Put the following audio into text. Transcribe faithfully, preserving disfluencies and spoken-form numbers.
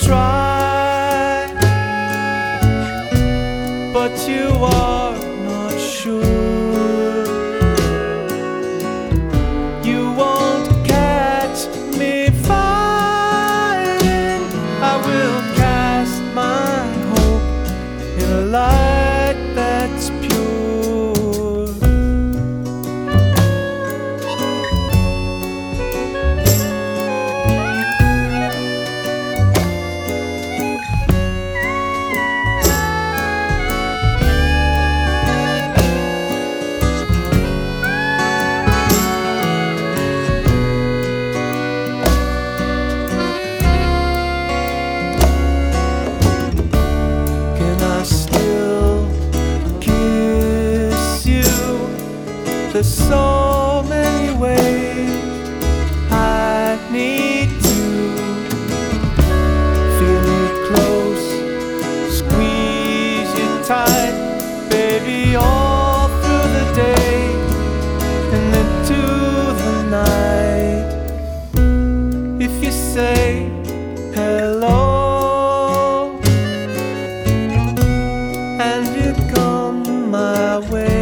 try, but you are not sure. You won't catch me fighting. I will cast my hope in a light that's pure. There's so many ways I need to feel you close, squeeze you tight, baby, all through the day and into the night. If you say hello and you come my way,